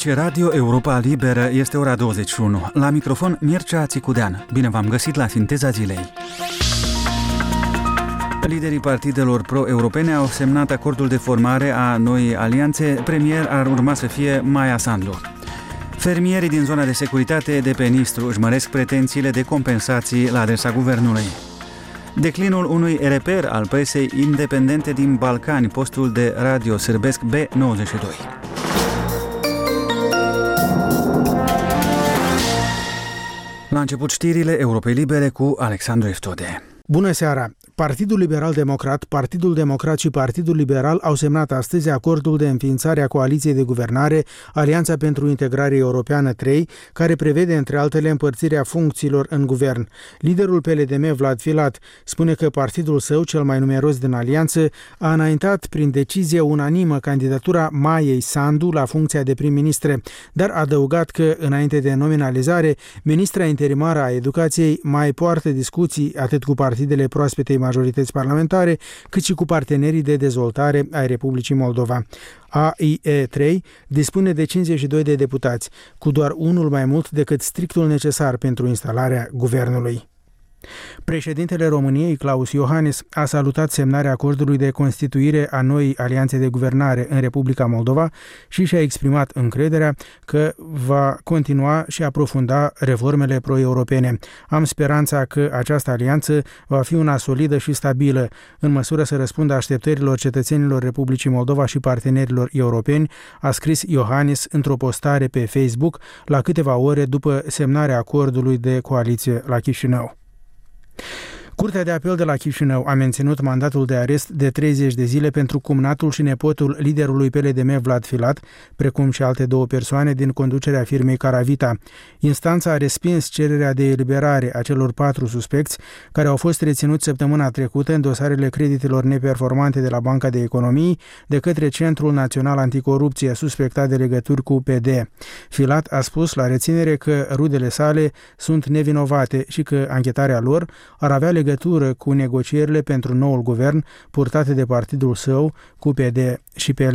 Aici Radio Europa Liberă, este ora 21. La microfon Mircea Țicudean. Bine v-am găsit la Sinteza Zilei. Liderii partidelor pro-europene au semnat acordul de formare a noii alianțe. Premier ar urma să fie Maia Sandu. Fermierii din zona de securitate de pe Nistru își măresc pretențiile de compensații la adresa guvernului. Declinul unui reper al presei independente din Balcani, postul de radio sârbesc B92. La început știrile Europei Libere cu Alexandru Eftode. Bună seara! Partidul Liberal-Democrat, Partidul Democrat și Partidul Liberal au semnat astăzi acordul de înființare a coaliției de guvernare Alianța pentru Integrare Europeană 3, care prevede, între altele, împărțirea funcțiilor în guvern. Liderul PLDM, Vlad Filat, spune că partidul său, cel mai numeros din alianță, a înaintat prin decizie unanimă candidatura Maiei Sandu la funcția de prim-ministre, dar a adăugat că, înainte de nominalizare, ministra interimară a Educației mai poartă discuții atât cu partidele proaspetei majorități parlamentare, cât și cu partenerii de dezvoltare ai Republicii Moldova. AIE3 dispune de 52 de deputați, cu doar unul mai mult decât strictul necesar pentru instalarea guvernului. Președintele României, Klaus Iohannis, a salutat semnarea acordului de constituire a noii alianțe de guvernare în Republica Moldova și și-a exprimat încrederea că va continua și aprofunda reformele pro-europene. Am speranța că această alianță va fi una solidă și stabilă, în măsură să răspundă așteptărilor cetățenilor Republicii Moldova și partenerilor europeni, a scris Iohannis într-o postare pe Facebook la câteva ore după semnarea acordului de coaliție la Chișinău. Curtea de apel de la Chișinău a menținut mandatul de arest de 30 de zile pentru cumnatul și nepotul liderului PLDM Vlad Filat, precum și alte două persoane din conducerea firmei Caravita. Instanța a respins cererea de eliberare a celor 4 suspecți care au fost reținuți săptămâna trecută în dosarele creditelor neperformante de la Banca de Economii de către Centrul Național Anticorupție, suspectat de legături cu PD. Filat a spus la reținere că rudele sale sunt nevinovate și că anchetarea lor ar avea legătură cu negocierile pentru noul guvern purtate de partidul său cu PD și PL.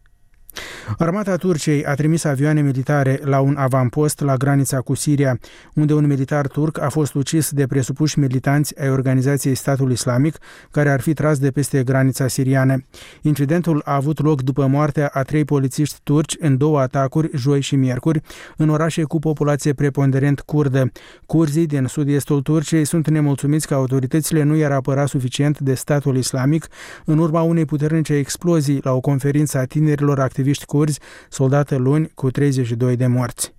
Armata Turciei a trimis avioane militare la un avampost la granița cu Siria, unde un militar turc a fost ucis de presupuși militanți ai organizației Statul Islamic, care ar fi tras de peste granița siriană. Incidentul a avut loc după moartea a 3 polițiști turci în 2 atacuri, joi și miercuri, în orașe cu populație preponderent kurdă. Curzii din sud-estul Turciei sunt nemulțumiți că autoritățile nu i-ar apăra suficient de Statul Islamic în urma unei puternice explozii la o conferință a tinerilor activiști curzi, soldată luni, cu 32 de morți.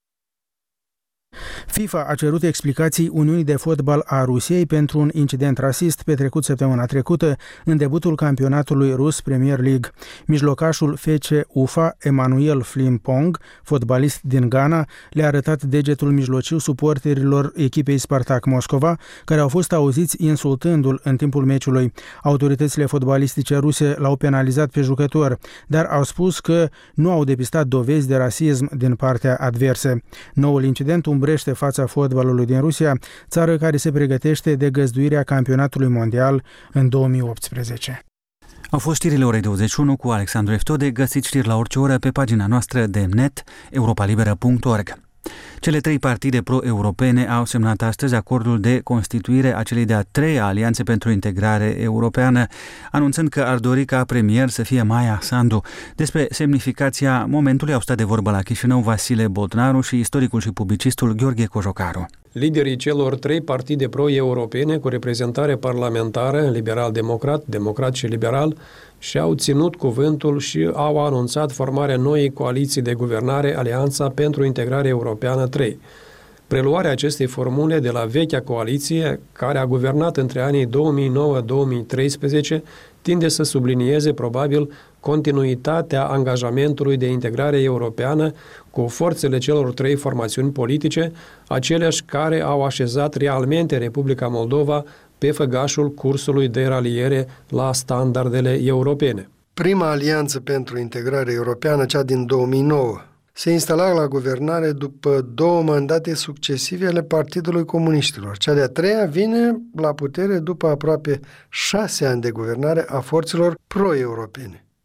FIFA a cerut explicații Uniunii de Fotbal a Rusiei pentru un incident rasist petrecut săptămâna trecută în debutul campionatului rus Premier League. Mijlocașul FC Ufa, Emanuel Frimpong, fotbalist din Ghana, le-a arătat degetul mijlociu suporterilor echipei Spartak Moscova, care au fost auziți insultându-l în timpul meciului. Autoritățile fotbalistice ruse l-au penalizat pe jucător, dar au spus că nu au depistat dovezi de rasism din partea adversă. Noul incident umbrește fața fotbalului din Rusia, țară care se pregătește de găzduirea campionatului mondial în 2018. Au fost știrile orei 21 cu Alexandru Eftode. Găsiți știri la orice oră pe pagina noastră de net europalibera.org. Cele 3 partide pro-europene au semnat astăzi acordul de constituire a celei de-a 3-a alianțe pentru integrare europeană, anunțând că ar dori ca premier să fie Maia Sandu. Despre semnificația momentului au stat de vorbă la Chișinău Vasile Bodnaru și istoricul și publicistul Gheorghe Cojocaru. Liderii celor 3 partide pro-europene cu reprezentare parlamentară, liberal-democrat, democrat și liberal, și-au ținut cuvântul și au anunțat formarea noii coaliții de guvernare Alianța pentru Integrare Europeană 3. Preluarea acestei formule de la vechea coaliție, care a guvernat între anii 2009-2013, tinde să sublinieze probabil continuitatea angajamentului de integrare europeană cu forțele celor 3 formațiuni politice, aceleași care au așezat realmente Republica Moldova pe făgașul cursului de raliere la standardele europene. Prima alianță pentru integrare europeană, cea din 2009, se instala la guvernare după 2 mandate succesive ale Partidului Comuniștilor. Cea de-a 3-a vine la putere după aproape 6 ani de guvernare a forțelor pro-europene.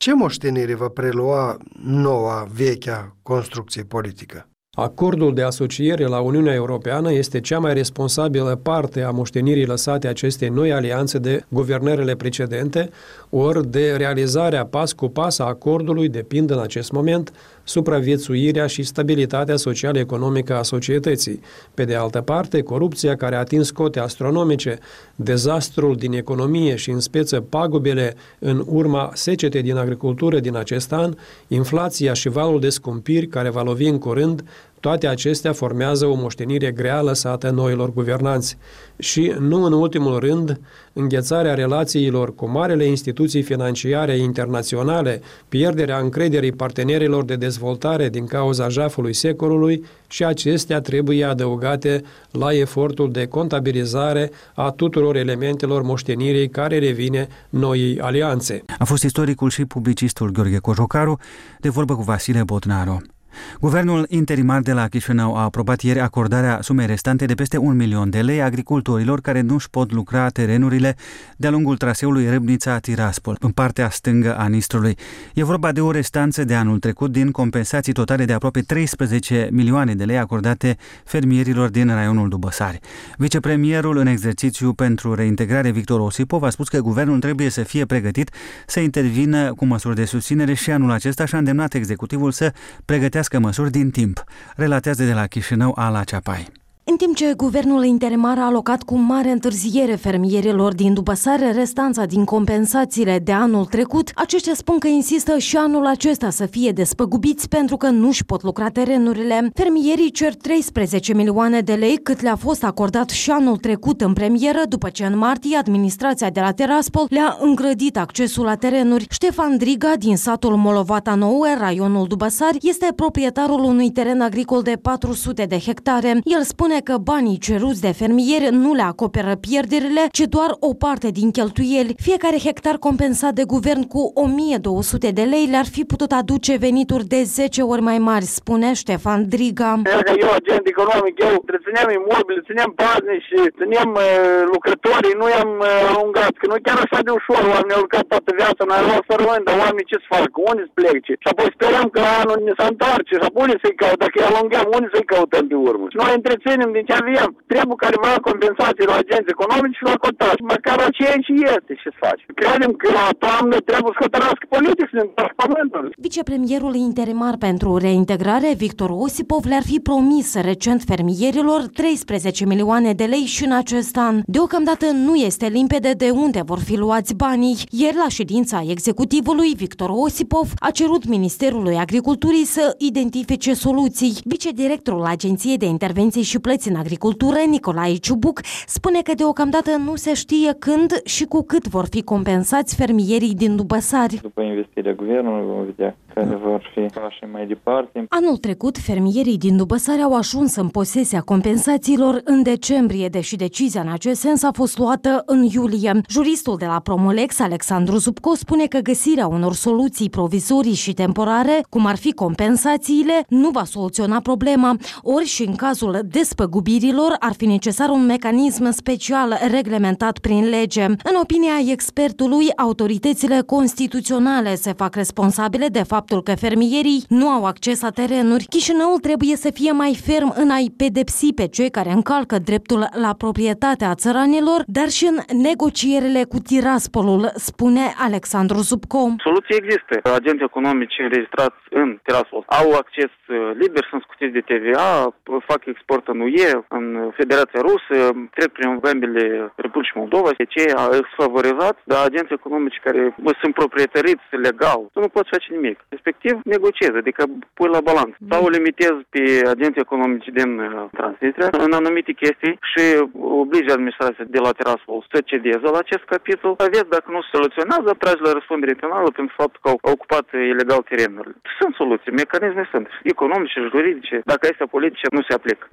Ce moștenire va prelua noua, vechea construcție politică? Acordul de asociere la Uniunea Europeană este cea mai responsabilă parte a moștenirii lăsate acestei noi alianțe de guvernările precedente, ori de realizarea pas cu pas a acordului depind în acest moment supraviețuirea și stabilitatea social-economică a societății. Pe de altă parte, corupția care a atins cote astronomice, dezastrul din economie și în speță pagubele în urma secetei din agricultură din acest an, inflația și valul de scumpiri care va lovi în curând, toate acestea formează o moștenire grea lăsată noilor guvernanți. Și, nu în ultimul rând, înghețarea relațiilor cu marele instituții financiare internaționale, pierderea încrederii partenerilor de dezvoltare din cauza jafului secolului și acestea trebuie adăugate la efortul de contabilizare a tuturor elementelor moștenirii care revine noii alianțe. A fost istoricul și publicistul Gheorghe Cojocaru, de vorbă cu Vasile Botnaru. Guvernul interimar de la Chișinău a aprobat ieri acordarea sumei restante de peste 1 milion de lei agricultorilor care nu-și pot lucra terenurile de-a lungul traseului Râbnița-Tiraspol, în partea stângă a Nistrului. E vorba de o restanță de anul trecut din compensații totale de aproape 13 milioane de lei acordate fermierilor din raionul Dubăsari. Vicepremierul în exercițiu pentru reintegrare, Victor Osipov, a spus că guvernul trebuie să fie pregătit să intervină cu măsuri de susținere și anul acesta și a îndemnat executivul să pregătească măsuri din timp, relatează de la Chișinău Ala Ceapai. În timp ce guvernul interimar a alocat cu mare întârziere fermierilor din Dubăsare restanța din compensațiile de anul trecut, aceștia spun că insistă și anul acesta să fie despăgubiți pentru că nu-și pot lucra terenurile. Fermierii cer 13 milioane de lei, cât le-a fost acordat și anul trecut în premieră, după ce în martie administrația de la Tiraspol le-a îngrădit accesul la terenuri. Ștefan Driga, din satul Molovata Nouă, raionul Dubăsari, este proprietarul unui teren agricol de 400 de hectare. El spune că banii ceruți de fermieri nu le acoperă pierderile, ci doar o parte din cheltuieli. Fiecare hectar compensat de guvern cu 1200 de lei le-ar fi putut aduce venituri de 10 ori mai mari, spune Ștefan Driga. Eu, agent economic, eu întrețineam imobile, țineam paznici și țineam lucrătorii, nu i-am alungat, că nu chiar așa de ușor, oamenii au lucrat toată viața, noi am luat să rămân, dar oamenii ce să facă, unde să plece? Și apoi sperăm că anul ne se întoarce și apoi unde să-i caut, dacă îi alungăm, unde să-i căutăm pe urmă? Și noi întreținem din ce avem, trebuie careva compensații la agenți economici și la cotați, măcar la ceea ce este, ce să faci. Credem că la toamnă trebuie să hotărască politic să ne întoarcă pământul. Vicepremierul interimar pentru reintegrare, Victor Osipov, le-ar fi promis recent fermierilor 13 milioane de lei și în acest an. Deocamdată nu este limpede de unde vor fi luați banii. Ieri, la ședința executivului, Victor Osipov a cerut Ministerului Agriculturii să identifice soluții. Vicedirectorul Agenției de Intervenții și Plăți în Agricultură, Nicolae Ciubuc, spune că deocamdată nu se știe când și cu cât vor fi compensați fermierii din Dubăsari. După investirea guvernului vom vedea care vor fi pașii mai departe. Anul trecut, fermierii din Dubăsari au ajuns în posesia compensațiilor în decembrie, deși decizia în acest sens a fost luată în iulie. Juristul de la Promolex, Alexandru Zubco, spune că găsirea unor soluții provizorii și temporare, cum ar fi compensațiile, nu va soluționa problema, ori și în cazul despăgubirilor ar fi necesar un mecanism special reglementat prin lege. În opinia expertului, autoritățile constituționale se fac responsabile de faptul că fermierii nu au acces la terenuri. Chișinăul trebuie să fie mai ferm în a-i pedepsi pe cei care încalcă dreptul la proprietatea țăranilor, dar și în negocierile cu Tiraspolul, spune Alexandru Zubco. Soluții există. Agenți economici înregistrați în Tiraspol au acces liber, sunt scutiți de TVA, fac export în UE, în Federația Rusă, trec prin gambele Republicii Moldova, de ce sunt favorizați, dar agenți economici care sunt proprietariți legal, tu nu poți face nimic. Respectiv, negociezi, adică pui la balanță. Sau limitezi pe agenți economici din Transnistria în anumite chestii și obligi administrația de la Tiraspol să cedeze la acest capitol. Vezi, dacă nu se soluționează, tragi la răspundere penală pentru faptul că au ocupat ilegal terenurile. Sunt soluții, mecanisme sunt economice, juridice, dacă este politice, nu se aplică. Problema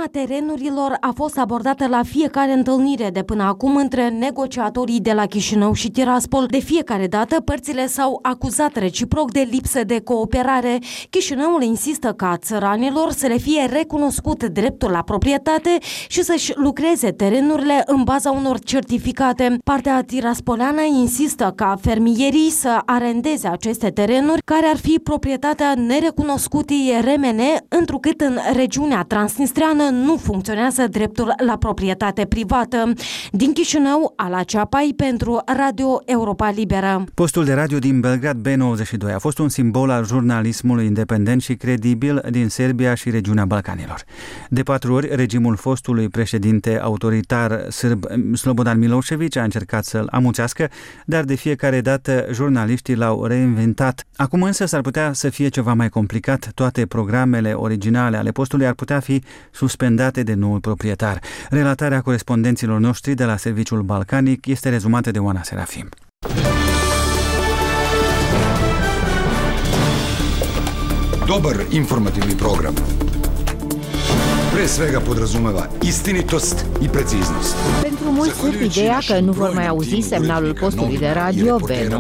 Problema terenurilor a fost abordată la fiecare întâlnire de până acum între negociatorii de la Chișinău și Tiraspol. De fiecare dată, părțile s-au acuzat reciproc de lipsă de cooperare. Chișinăul insistă ca țăranilor să le fie recunoscut dreptul la proprietate și să-și lucreze terenurile în baza unor certificate. Partea tiraspoleană insistă ca fermierii să arendeze aceste terenuri care ar fi proprietatea nerecunoscutei RMN, întrucât în regiunea transnistreană nu funcționează dreptul la proprietate privată. Din Chișinău, Ala Ceapai pentru Radio Europa Liberă. Postul de radio din Belgrad B92 a fost un simbol al jurnalismului independent și credibil din Serbia și regiunea Balcanilor. De 4 ori, regimul fostului președinte autoritar sârb Slobodan Milošević a încercat să-l amuțească, dar de fiecare dată jurnaliștii l-au reinventat. Acum însă s-ar putea să fie ceva mai complicat. Toate programele originale ale postului ar putea fi suspendate de noul proprietar. Relatarea corespondenților noștri de la Serviciul Balcanic este rezumată de Oana Serafim. Dobar informativni program pre svega podrazumeva istinitost i preciznost. Pentru mulți sârbi, ideea că nu vor mai auzi semnalul postului de radio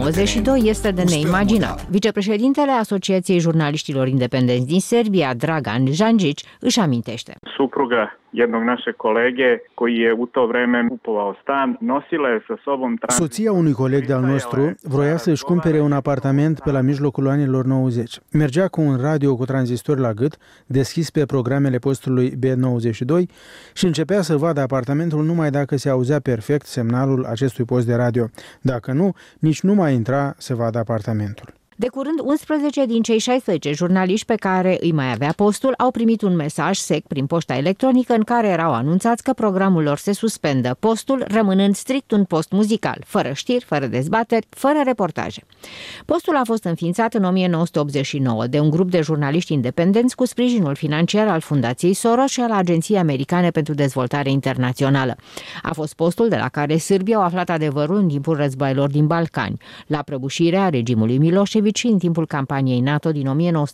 B92 este de neimaginat. Vicepreședintele Asociației Jurnaliștilor Independenți din Serbia, Dragan Janjić, își amintește. Supruga jednog našeg kolege koji je u to vreme kupovao stan, nosila je sa sobom Soția unui coleg de-al nostru vroia să-și cumpere un apartament pe la mijlocul anilor 90. Mergea cu un radio cu tranzistor la gât, deschis pe programele postului B92 și începea să vadă apartamentul numai dacă se auzea perfect semnalul acestui post de radio. Dacă nu, nici nu mai intra să vadă apartamentul. De curând, 11 din cei 16 jurnaliști pe care îi mai avea postul au primit un mesaj sec prin poșta electronică în care erau anunțați că programul lor se suspendă, postul rămânând strict un post muzical, fără știri, fără dezbateri, fără reportaje. Postul a fost înființat în 1989 de un grup de jurnaliști independenți cu sprijinul financiar al Fundației Soros și al Agenției Americane pentru Dezvoltare Internațională. A fost postul de la care sârbii au aflat adevărul în timpul războaielor din Balcani, la prăbușirea regimului Milošević și în timpul campaniei NATO din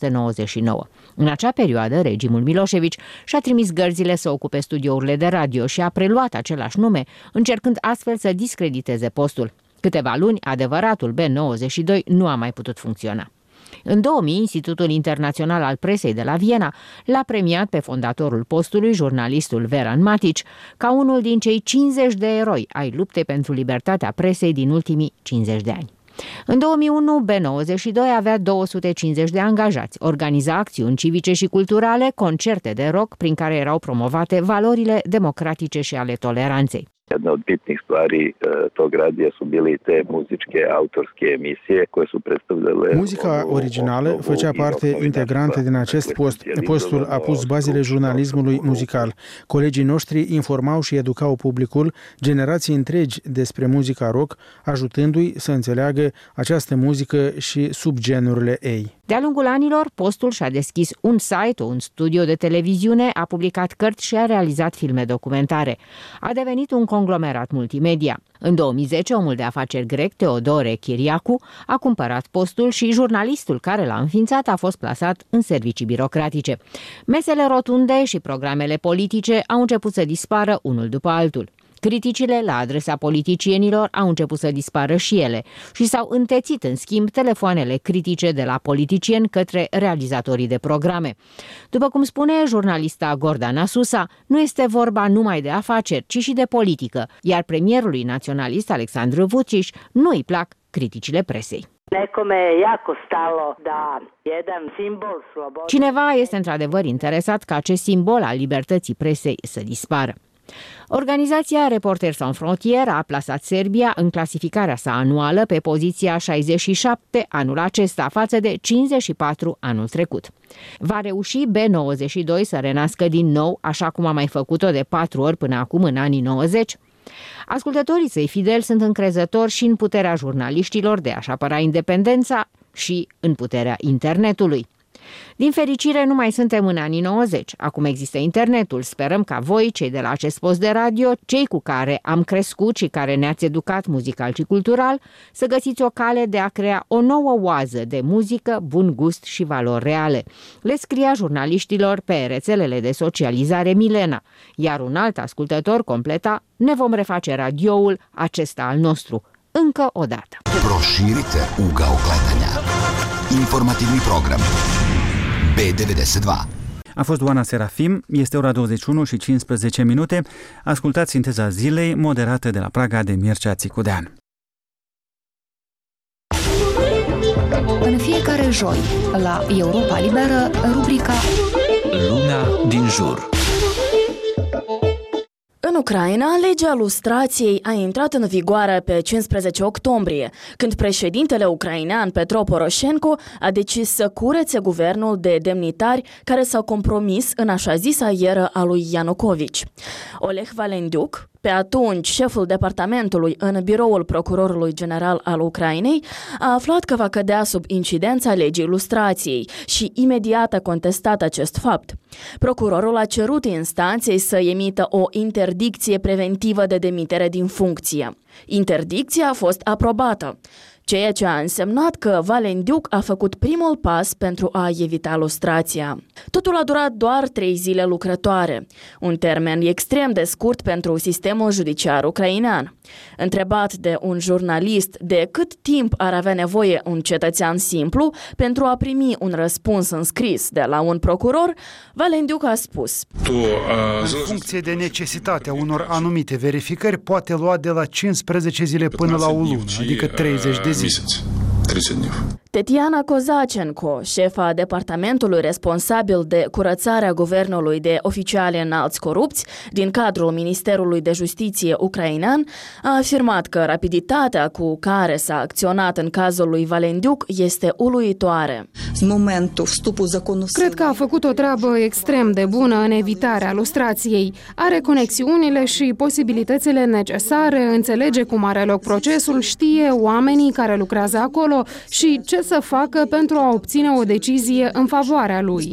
1999. În acea perioadă, regimul Milošević și-a trimis gărzile să ocupe studiourile de radio și a preluat același nume, încercând astfel să discrediteze postul. Câteva luni, adevăratul B92 nu a mai putut funcționa. În 2000, Institutul Internațional al Presei de la Viena l-a premiat pe fondatorul postului, jurnalistul Veran Matić, ca unul din cei 50 de eroi ai luptei pentru libertatea presei din ultimii 50 de ani. În 2001, B92 avea 250 de angajați, organiza acțiuni civice și culturale, concerte de rock prin care erau promovate valorile democratice și ale toleranței. Jedna od bitnih stvari tog radija su bile i te muzičke autorske emisije koje su predstavljale... Muzica originală făcea parte integrantă din acest post. Postul a pus bazele jurnalismului muzical. Colegii noștri informau și educau publicul, generații întregi despre muzica rock, ajutându-i să înțeleagă această muzică și subgenurile ei. De-a lungul anilor, postul și-a deschis un site, un studio de televiziune, a publicat cărți și a realizat filme documentare. A devenit un conglomerat multimedia. În 2010, omul de afaceri grec, Teodore Chiriacu, a cumpărat postul și jurnalistul care l-a înființat a fost plasat în servicii birocratice. Mesele rotunde și programele politice au început să dispară unul după altul. Criticile la adresa politicienilor au început să dispară și ele și s-au întețit, în schimb, telefoanele critice de la politicieni către realizatorii de programe. După cum spune jurnalista Gordana Susa, nu este vorba numai de afaceri, ci și de politică, iar premierului naționalist Aleksandru Vučić nu îi plac criticile presei. Cineva este într-adevăr interesat ca acest simbol al libertății presei să dispară. Organizația Reporteri Sans Frontières a plasat Serbia în clasificarea sa anuală pe poziția 67 anul acesta față de 54 anul trecut. Va reuși B92 să renască din nou, așa cum a mai făcut-o de 4 ori până acum în anii 90? Ascultătorii săi fideli sunt încrezători și în puterea jurnaliștilor de a-și apăra independența și în puterea internetului. Din fericire, nu mai suntem în anii 90. Acum există internetul. Sperăm ca voi, cei de la acest post de radio, cei cu care am crescut și care ne-ați educat muzical și cultural, să găsiți o cale de a crea o nouă oază de muzică, bun gust și valori reale. Le scria jurnaliștilor pe rețelele de socializare Milena, iar un alt ascultător completa: ne vom reface radioul acesta al nostru. Încă o dată. Proširite ugao gledanja. Informativni program B92. A fost Oana Serafim, este ora 21 și 15 minute. Ascultați Sinteza zilei, moderată de la Praga de Mircea Țicudean. În fiecare joi, la Europa Liberă, rubrica Lumea din jur. În Ucraina, legea lustrației a intrat în vigoare pe 15 octombrie, când președintele ucrainean Petro Poroșenko a decis să curețe guvernul de demnitari care s-au compromis în așa zisa ieră a lui Ianucovici. Oleg Valendiuk, pe atunci șeful departamentului în biroul procurorului general al Ucrainei, a aflat că va cădea sub incidența legii lustrației și imediat a contestat acest fapt. Procurorul a cerut instanței să emită o interdicție preventivă de demitere din funcție. Interdicția a fost aprobată, ceea ce a însemnat că Valendiuk a făcut primul pas pentru a evita lustrația. Totul a durat doar 3 zile lucrătoare, un termen extrem de scurt pentru sistemul judiciar ucrainean. Întrebat de un jurnalist de cât timp ar avea nevoie un cetățean simplu pentru a primi un răspuns înscris de la un procuror, Valendiuk a spus: în funcție de necesitatea unor anumite verificări, poate lua de la 15 zile până la o lună, adică 30 de zile. Tetiana Kozacenko, șefa departamentului responsabil de curățarea guvernului de oficiali înalți corupți din cadrul Ministerului de Justiție ucrainean, a afirmat că rapiditatea cu care s-a acționat în cazul lui Valendiuk este uluitoare. Cred că a făcut o treabă extrem de bună în evitarea lustrației. Are conexiunile și posibilitățile necesare, înțelege cum are loc procesul, știe oamenii care lucrează acolo și ce să facă pentru a obține o decizie în favoarea lui.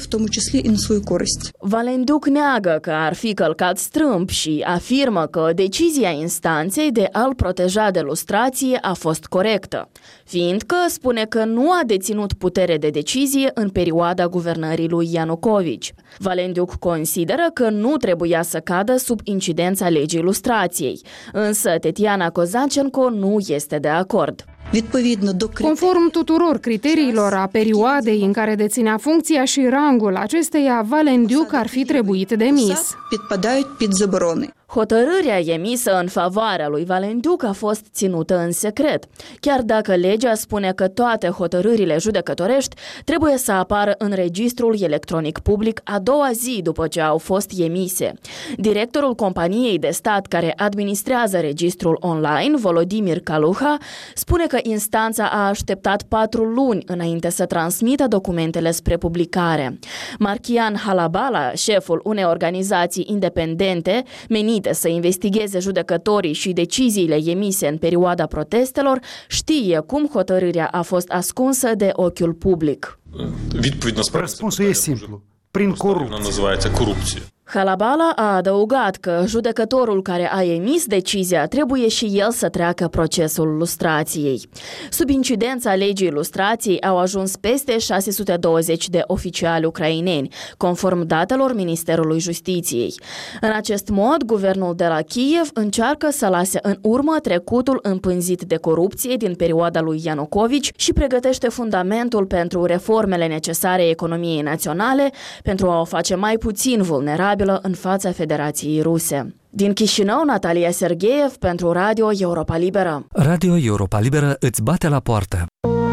Valendiuk neagă că ar fi călcat strâmb și afirmă că decizia instanței de a-l proteja de lustrație a fost corectă, fiindcă spune că nu a deținut putere de decizie în perioada guvernării lui Ianucovici. Valendiuk consideră că nu trebuia să cadă sub incidența legii lustrației, însă Tetiana Kozacenko nu este de acord. Conform tuturor criteriilor a perioadei în care deținea funcția și rangul acesteia, Valendiuk ar fi trebuit demis. Hotărârea emisă în favoarea lui Valendiuk a fost ținută în secret, chiar dacă legea spune că toate hotărârile judecătorești trebuie să apară în registrul electronic public a doua zi după ce au fost emise. Directorul companiei de stat care administrează registrul online, Volodimir Kaluha, spune că instanța a așteptat 4 luni înainte să transmită documentele spre publicare. Marchian Halabala, șeful unei organizații independente menite să investigheze judecătorii și deciziile emise în perioada protestelor, știe cum hotărârea a fost ascunsă de ochiul public. Răspunsul e simplu: prin corupție. Halabala a adăugat că judecătorul care a emis decizia trebuie și el să treacă procesul lustrației. Sub incidența legii lustrației au ajuns peste 620 de oficiali ucraineni, conform datelor Ministerului Justiției. În acest mod, guvernul de la Kiev încearcă să lase în urmă trecutul împânzit de corupție din perioada lui Ianucovici și pregătește fundamentul pentru reformele necesare economiei naționale, pentru a o face mai puțin vulnerabilă în fața Federației Ruse. Din Chișinău, Natalia Sergeev pentru Radio Europa Liberă. Radio Europa Liberă îți bate la poartă.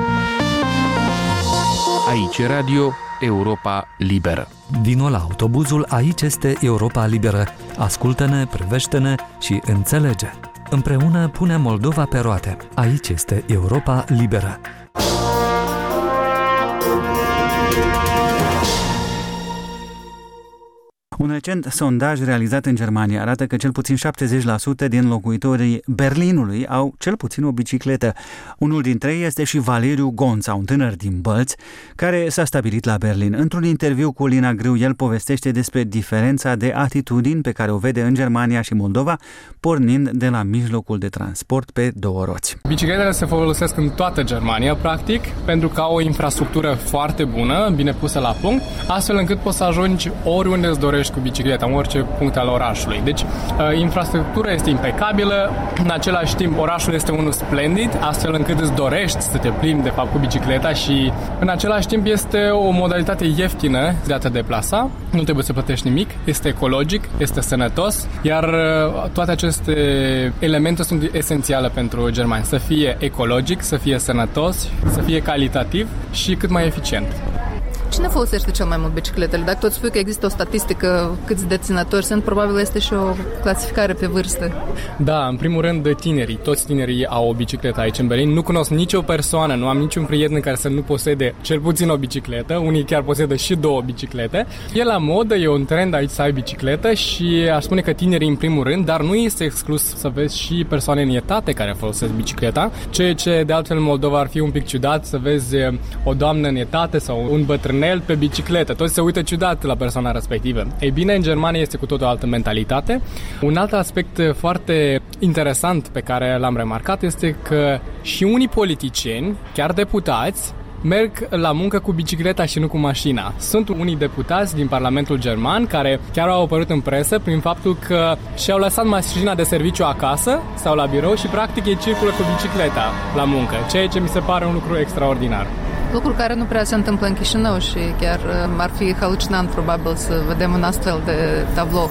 Aici Radio Europa Liberă. Vino la autobuzul Aici este Europa Liberă. Ascultă-ne, privește-ne și înțelege. Împreună punem Moldova pe roate. Aici este Europa Liberă. Un recent sondaj realizat în Germania arată că cel puțin 70% din locuitorii Berlinului au cel puțin o bicicletă. Unul dintre ei este și Valeriu Gonța, un tânăr din Bălți, care s-a stabilit la Berlin. Într-un interviu cu Lina Grâu, el povestește despre diferența de atitudini pe care o vede în Germania și Moldova, pornind de la mijlocul de transport pe două roți. Bicicletele se folosesc în toată Germania, practic, pentru că au o infrastructură foarte bună, bine pusă la punct, astfel încât poți să ajungi oriunde îți dorești cu bicicleta, în orice punct al orașului. Deci, infrastructura este impecabilă, în același timp orașul este unul splendid, astfel încât îți dorești să te plimbi de fapt cu bicicleta și în același timp este o modalitate ieftină de a te deplasa, nu trebuie să plătești nimic, este ecologic, este sănătos, iar toate aceste elemente sunt esențiale pentru germani, să fie ecologic, să fie sănătos, să fie calitativ și cât mai eficient. Cine folosește cel mai mult bicicletele? Dacă tot spui că există o statistică câți deținători sunt, probabil este și o clasificare pe vârstă. Da, în primul rând tinerii. Toți tinerii au o bicicletă aici în Berlin. Nu cunosc nicio persoană, nu am niciun prieten care să nu posede cel puțin o bicicletă. Unii chiar posedă și 2 biciclete. E la modă, e un trend aici să ai bicicletă și aș spune că tinerii în primul rând, dar nu este exclus să vezi și persoane în etate care folosesc bicicleta, ceea ce de altfel în Moldova ar fi un pic ciudat să vezi o doamnă în etate sau un bătrân pe bicicletă. Toți se uită ciudat la persoana respectivă. Ei bine, în Germania este cu totul o altă mentalitate. Un alt aspect foarte interesant pe care l-am remarcat este că și unii politicieni, chiar deputați, merg la muncă cu bicicleta și nu cu mașina. Sunt unii deputați din Parlamentul German care chiar au apărut în presă prin faptul că și-au lăsat mașina de serviciu acasă sau la birou și practic ei circulă cu bicicleta la muncă, ceea ce mi se pare un lucru extraordinar. Lucru care nu prea se întâmplă în Chișinău și chiar ar fi halucinant probabil să vedem un astfel de tablou.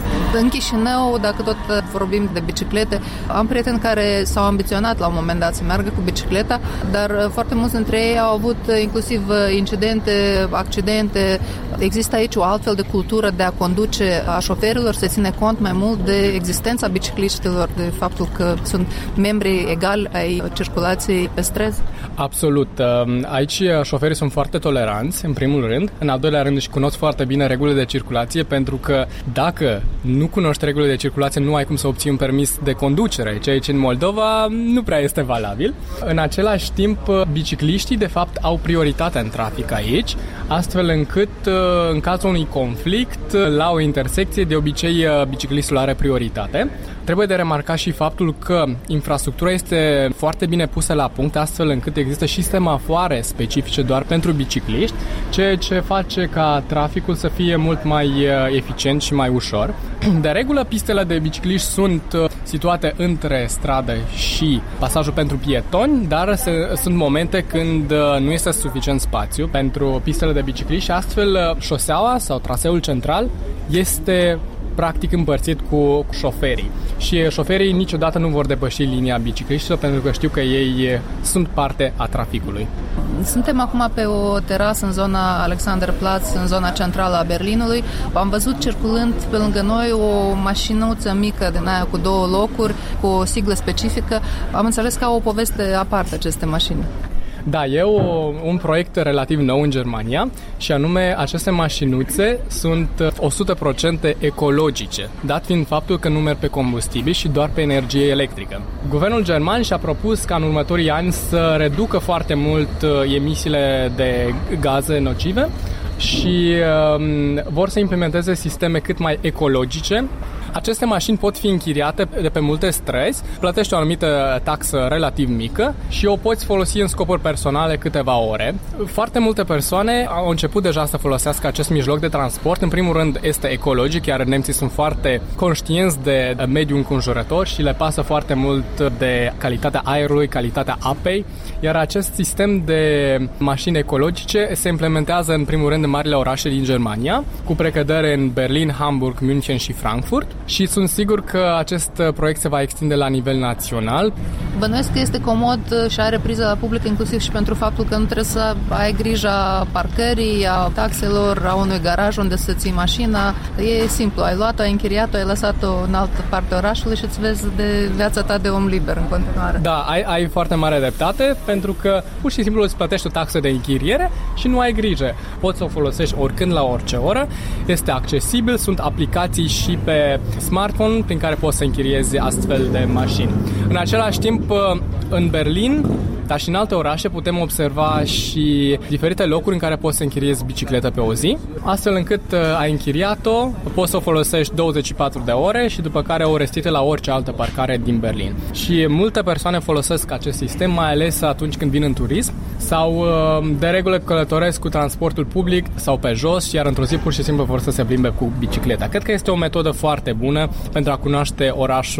În Chișinău, dacă tot vorbim de biciclete, am prieteni care s-au ambiționat la un moment dat să meargă cu bicicleta, dar foarte mulți dintre ei au avut inclusiv incidente, accidente. Există aici o altfel de cultură de a conduce a șoferilor, se ține cont mai mult de existența bicicliștilor, de faptul că sunt membri egali ai circulației pe străzi? Absolut. Aici șoferii sunt foarte toleranți, în primul rând. În al doilea rând își cunosc foarte bine regulile de circulație, pentru că dacă nu cunoști regulile de circulație, nu ai cum să obții un permis de conducere, ceea ce în Moldova nu prea este valabil. În același timp, bicicliștii, de fapt, au prioritate în trafic aici, astfel încât, în cazul unui conflict, la o intersecție, de obicei, biciclistul are prioritate. Trebuie de remarcat și faptul că infrastructura este foarte bine pusă la punct, astfel încât există și semafoare specifice doar pentru bicicliști, ceea ce face ca traficul să fie mult mai eficient și mai ușor. De regulă, pistele de bicicliști sunt situate între stradă și pasajul pentru pietoni, dar sunt momente când nu este suficient spațiu pentru pistele de bicicliști și astfel șoseaua sau traseul central este practic împărțit cu șoferii. Și șoferii niciodată nu vor depăși linia bicicliștilor pentru că știu că ei sunt parte a traficului. Suntem acum pe o terasă în zona Alexanderplatz, în zona centrală a Berlinului. Am văzut circulând pe lângă noi o mașinuță mică din aia cu 2 locuri, cu o siglă specifică. Am înțeles că au o poveste aparte aceste mașini. Da, e un proiect relativ nou în Germania și anume aceste mașinuțe sunt 100% ecologice, dat fiind faptul că nu merg pe combustibil și doar pe energie electrică. Guvernul german și-a propus ca în următorii ani să reducă foarte mult emisiile de gaze nocive și vor să implementeze sisteme cât mai ecologice. Aceste mașini pot fi închiriate de pe multe străzi, plătești o anumită taxă relativ mică și o poți folosi în scopuri personale câteva ore. Foarte multe persoane au început deja să folosească acest mijloc de transport. În primul rând este ecologic, iar nemții sunt foarte conștienți de mediul înconjurător și le pasă foarte mult de calitatea aerului, calitatea apei, iar acest sistem de mașini ecologice se implementează în primul rând în marile orașe din Germania, cu precădere în Berlin, Hamburg, München și Frankfurt. și sunt sigur că acest proiect se va extinde la nivel național. Bănuiesc că este comod și are priză la public, inclusiv și pentru faptul că nu trebuie să ai grija parcării, a taxelor, a unui garaj unde să ții mașina. E simplu, ai luat-o, ai închiriat-o, ai lăsat-o în altă parte orașului și îți vezi de viața ta de om liber în continuare. Da, ai foarte mare dreptate, pentru că pur și simplu îți plătești o taxă de închiriere și nu ai grijă. Poți să o folosești oricând, la orice oră. Este accesibil, sunt aplicații și pe smartphone prin care poți să închiriezi astfel de mașini. În același timp, în Berlin, dar și în alte orașe putem observa și diferite locuri în care poți să închiriezi bicicletă pe o zi, astfel încât ai închiriat-o, poți să o folosești 24 de ore și după care o restitui la orice altă parcare din Berlin. Și multe persoane folosesc acest sistem, mai ales atunci când vin în turism sau de regulă călătoresc cu transportul public sau pe jos, iar într-o zi pur și simplu vor să se plimbe cu bicicleta. Cred că este o metodă foarte bună pentru a cunoaște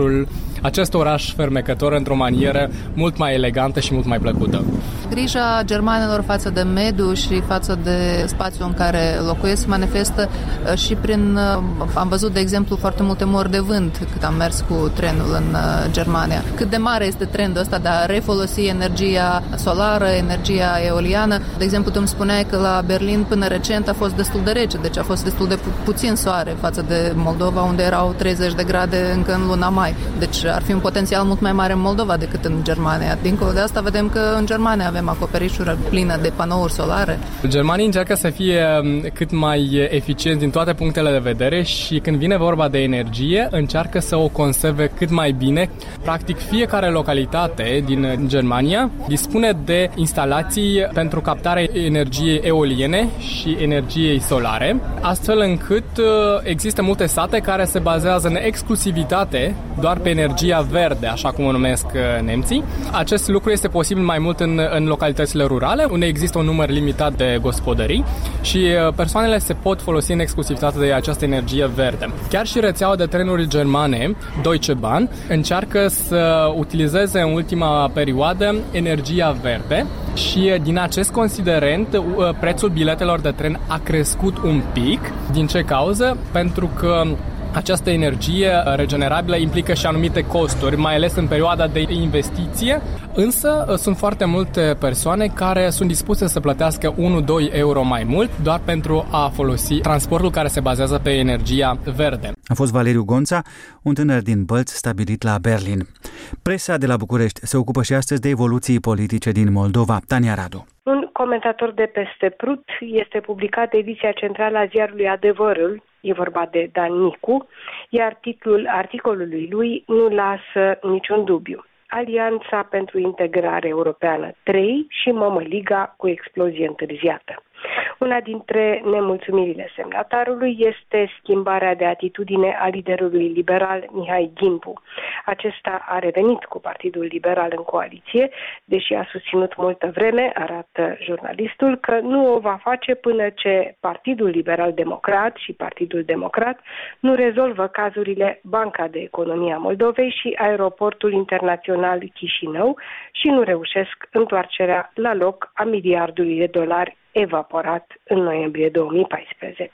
acest oraș fermecător într-o manieră mult mai elegantă și mult mai plăcută. Grija germanilor față de mediu și față de spațiul în care locuiesc manifestă și prin... Am văzut, de exemplu, foarte multe mori de vânt cât am mers cu trenul în Germania. Cât de mare este trendul ăsta de a refolosi energia solară, energia eoliană. De exemplu, tu îmi spuneai că la Berlin până recent a fost destul de rece, deci a fost destul de puțin soare față de Moldova, unde erau 30 de grade încă în luna mai. Deci ar fi un potențial mult mai mare în Moldova decât în Germania. Dincolo de asta vedem că în Germania avem acoperișuri pline de panouri solare. Germanii încearcă să fie cât mai eficienți din toate punctele de vedere și când vine vorba de energie, încearcă să o conserve cât mai bine. Practic, fiecare localitate din Germania dispune de instalații pentru captarea energiei eoliene și energiei solare, astfel încât există multe sate care se bazează în exclusivitate doar pe energia verde, așa cum o numesc nemții. Acest lucru este posibil mai mult în localitățile rurale, unde există un număr limitat de gospodării și persoanele se pot folosi în exclusivitate de această energie verde. Chiar și rețeaua de trenuri germane, Deutsche Bahn, încearcă să utilizeze în ultima perioadă energia verde și din acest considerent prețul biletelor de tren a crescut un pic. Din ce cauză? Pentru că această energie regenerabilă implică și anumite costuri, mai ales în perioada de investiție, însă sunt foarte multe persoane care sunt dispuse să plătească 1-2 euro mai mult doar pentru a folosi transportul care se bazează pe energia verde. A fost Valeriu Gonța, un tânăr din Bălți stabilit la Berlin. Presa de la București se ocupă și astăzi de evoluții politice din Moldova. Tania Radu. Un comentator de peste Prut este publicat ediția centrală a ziarului Adevărul, e vorba de Dan Nicu, iar titlul articolului lui nu lasă niciun dubiu. Alianța pentru integrare europeană 3 și Mămăliga cu explozie întârziată. Una dintre nemulțumirile semnatarului este schimbarea de atitudine a liderului liberal Mihai Ghimbu. Acesta a revenit cu Partidul Liberal în coaliție, deși a susținut multă vreme, arată jurnalistul, că nu o va face până ce Partidul Liberal Democrat și Partidul Democrat nu rezolvă cazurile Banca de Economie a Moldovei și Aeroportul Internațional Chișinău și nu reușesc întoarcerea la loc a miliardului de dolari evaporat în noiembrie 2014.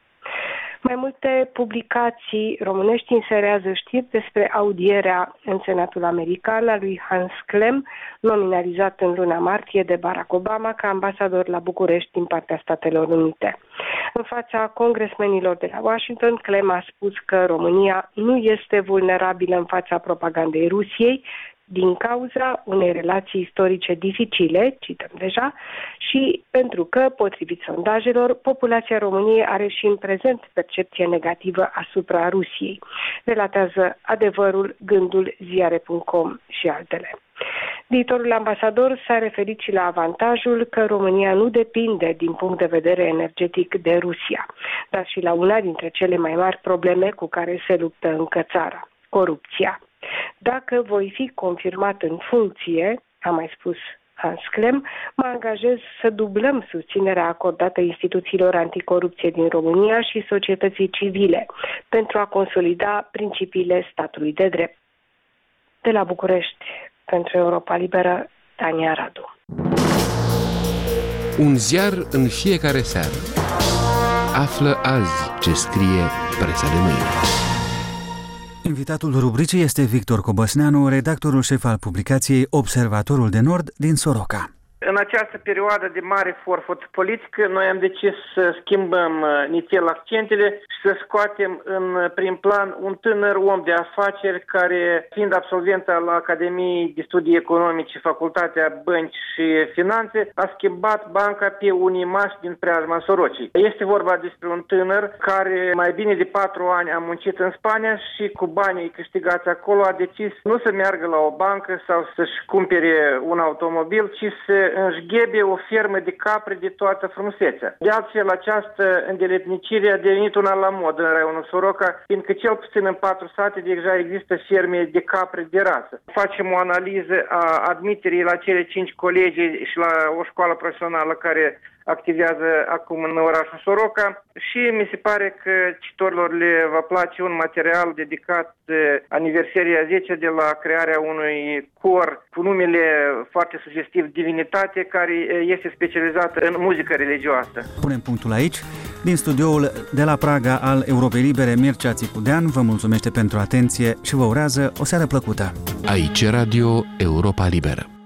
Mai multe publicații românești inserează știri despre audierea în Senatul American a lui Hans Klem, nominalizat în luna martie de Barack Obama ca ambasador la București din partea Statelor Unite. În fața congresmenilor de la Washington, Klem a spus că România nu este vulnerabilă în fața propagandei Rusiei, din cauza unei relații istorice dificile, cităm deja, și pentru că, potrivit sondajelor, populația României are și în prezent percepție negativă asupra Rusiei. Relatează Adevărul, Gândul, Ziare.com și altele. Viitorul ambasador s-a referit și la avantajul că România nu depinde din punct de vedere energetic de Rusia, dar și la una dintre cele mai mari probleme cu care se luptă încă țara, corupția. Dacă voi fi confirmat în funcție, a mai spus Hans Klem, mă angajez să dublăm susținerea acordată instituțiilor anticorupție din România și societății civile pentru a consolida principiile statului de drept. De la București, pentru Europa Liberă, Tania Radu. Un ziar în fiecare seară. Află azi ce scrie presa de mâine. Invitatul rubricii este Victor Cobăsneanu, redactorul șef al publicației Observatorul de Nord din Soroca. În această perioadă de mare forfot politică, noi am decis să schimbăm nițel accentele și să scoatem în prim plan un tânăr om de afaceri care, fiind absolvent al Academiei de Studii Economice, Facultatea Bănci și Finanțe, a schimbat banca pe un imaș din preajma Sorocii. Este vorba despre un tânăr care mai bine de 4 ani a muncit în Spania și cu banii câștigați acolo a decis nu să meargă la o bancă sau să-și cumpere un automobil, ci să înșghebe o fermă de capre de toată frumusețea. De altfel, această îndeletnicire a devenit una la modă în raionul Soroca, fiindcă cel puțin în 4 sate deja există ferme de capre de rasă. Facem o analiză a admiterii la cele 5 colegii și la o școală profesională care activează acum în orașul Soroca și mi se pare că citorilor le va place un material dedicat aniversării a 10 de la crearea unui cor cu numele foarte sugestiv Divinitate, care este specializată în muzică religioasă. Punem punctul aici. Din studioul de la Praga al Europei Libere, Mircea Țicudean vă mulțumește pentru atenție și vă urează o seară plăcută. Aici Radio Europa Liberă.